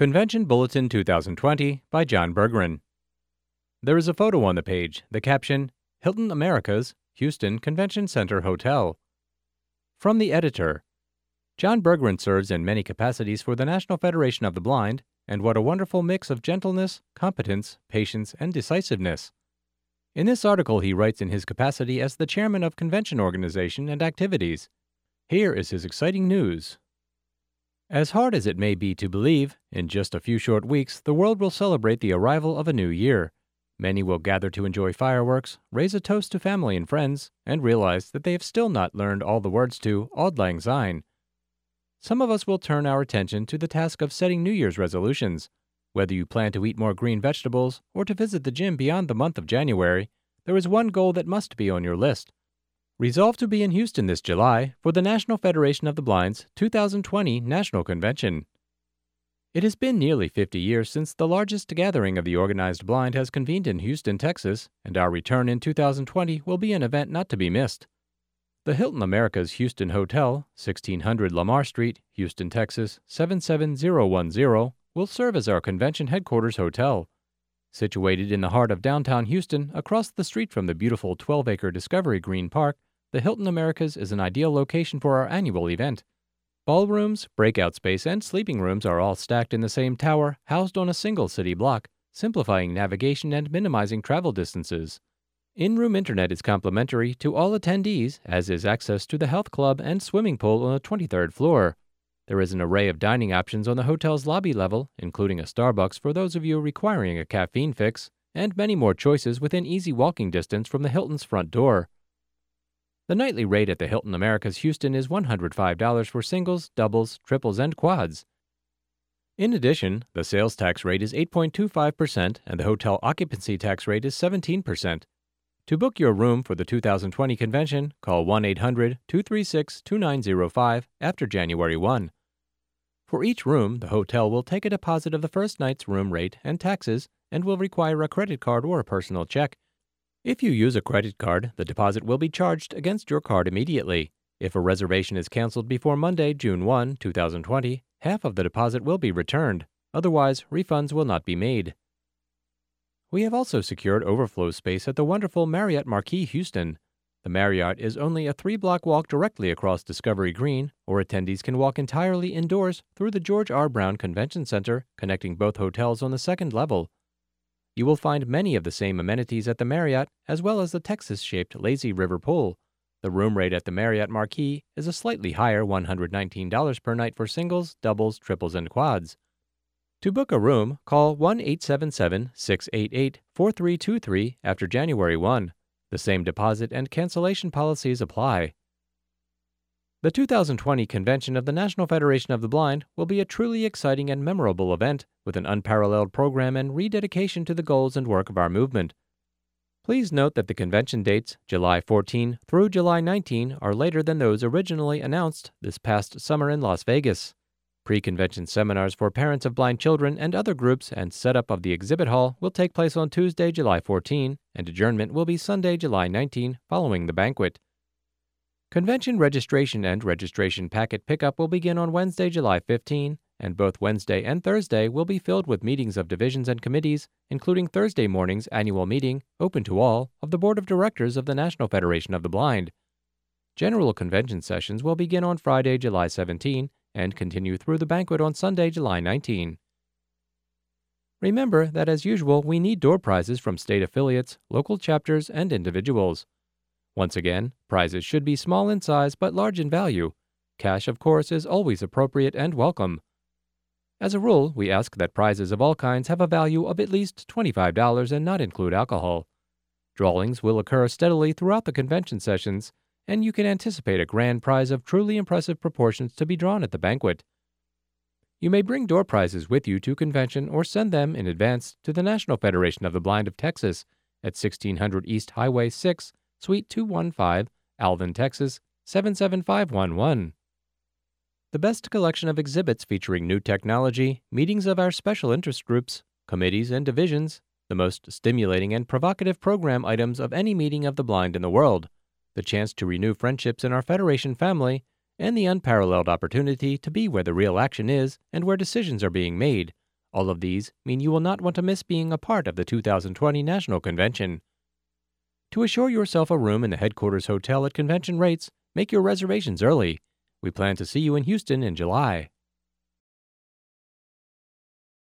Convention Bulletin 2020 by John Berggren. There is a photo on the page, the caption, Hilton Americas, Houston Convention Center Hotel. From the editor, John Berggren serves in many capacities for the National Federation of the Blind, and what a wonderful mix of gentleness, competence, patience, and decisiveness. In this article he writes in his capacity as the chairman of convention organization and activities. Here is his exciting news. As hard as it may be to believe, in just a few short weeks the world will celebrate the arrival of a new year. Many will gather to enjoy fireworks, raise a toast to family and friends, and realize that they have still not learned all the words to Auld Lang Syne. Some of us will turn our attention to the task of setting New Year's resolutions. Whether you plan to eat more green vegetables or to visit the gym beyond the month of January, there is one goal that must be on your list. Resolve to be in Houston this July for the National Federation of the Blind's 2020 National Convention. It has been nearly 50 years since the largest gathering of the organized blind has convened in Houston, Texas, and our return in 2020 will be an event not to be missed. The Hilton Americas Houston Hotel, 1600 Lamar Street, Houston, Texas, 77010, will serve as our convention headquarters hotel. Situated in the heart of downtown Houston, across the street from the beautiful 12-acre Discovery Green Park, the Hilton Americas is an ideal location for our annual event. Ballrooms, breakout space, and sleeping rooms are all stacked in the same tower, housed on a single city block, simplifying navigation and minimizing travel distances. In-room internet is complimentary to all attendees, as is access to the health club and swimming pool on the 23rd floor. There is an array of dining options on the hotel's lobby level, including a Starbucks for those of you requiring a caffeine fix, and many more choices within easy walking distance from the Hilton's front door. The nightly rate at the Hilton Americas Houston is $105 for singles, doubles, triples, and quads. In addition, the sales tax rate is 8.25% and the hotel occupancy tax rate is 17%. To book your room for the 2020 convention, call 1-800-236-2905 after January 1. For each room, the hotel will take a deposit of the first night's room rate and taxes and will require a credit card or a personal check. If you use a credit card, the deposit will be charged against your card immediately. If a reservation is canceled before Monday, June 1, 2020, half of the deposit will be returned. Otherwise, refunds will not be made. We have also secured overflow space at the wonderful Marriott Marquis Houston. The Marriott is only a 3-block walk directly across Discovery Green, or attendees can walk entirely indoors through the George R. Brown Convention Center, connecting both hotels on the second level. You will find many of the same amenities at the Marriott, as well as the Texas-shaped lazy river pool. The room rate at the Marriott Marquis is a slightly higher $119 per night for singles, doubles, triples, and quads. To book a room, call 1-877-688-4323 after January 1. The same deposit and cancellation policies apply. The 2020 convention of the National Federation of the Blind will be a truly exciting and memorable event with an unparalleled program and rededication to the goals and work of our movement. Please note that the convention dates, July 14 through July 19, are later than those originally announced this past summer in Las Vegas. Pre-convention seminars for parents of blind children and other groups and setup of the exhibit hall will take place on Tuesday, July 14, and adjournment will be Sunday, July 19, following the banquet. Convention registration and registration packet pickup will begin on Wednesday, July 15, and both Wednesday and Thursday will be filled with meetings of divisions and committees, including Thursday morning's annual meeting, open to all, of the Board of Directors of the National Federation of the Blind. General convention sessions will begin on Friday, July 17, and continue through the banquet on Sunday, July 19. Remember that, as usual, we need door prizes from state affiliates, local chapters, and individuals. Once again, prizes should be small in size but large in value. Cash, of course, is always appropriate and welcome. As a rule, we ask that prizes of all kinds have a value of at least $25 and not include alcohol. Drawings will occur steadily throughout the convention sessions, and you can anticipate a grand prize of truly impressive proportions to be drawn at the banquet. You may bring door prizes with you to convention or send them in advance to the National Federation of the Blind of Texas at 1600 East Highway 6, Suite 215, Alvin, Texas, 77511. The best collection of exhibits featuring new technology, meetings of our special interest groups, committees, and divisions, the most stimulating and provocative program items of any meeting of the blind in the world, the chance to renew friendships in our Federation family, and the unparalleled opportunity to be where the real action is and where decisions are being made. All of these mean you will not want to miss being a part of the 2020 National Convention. To assure yourself a room in the headquarters hotel at convention rates, make your reservations early. We plan to see you in Houston in July.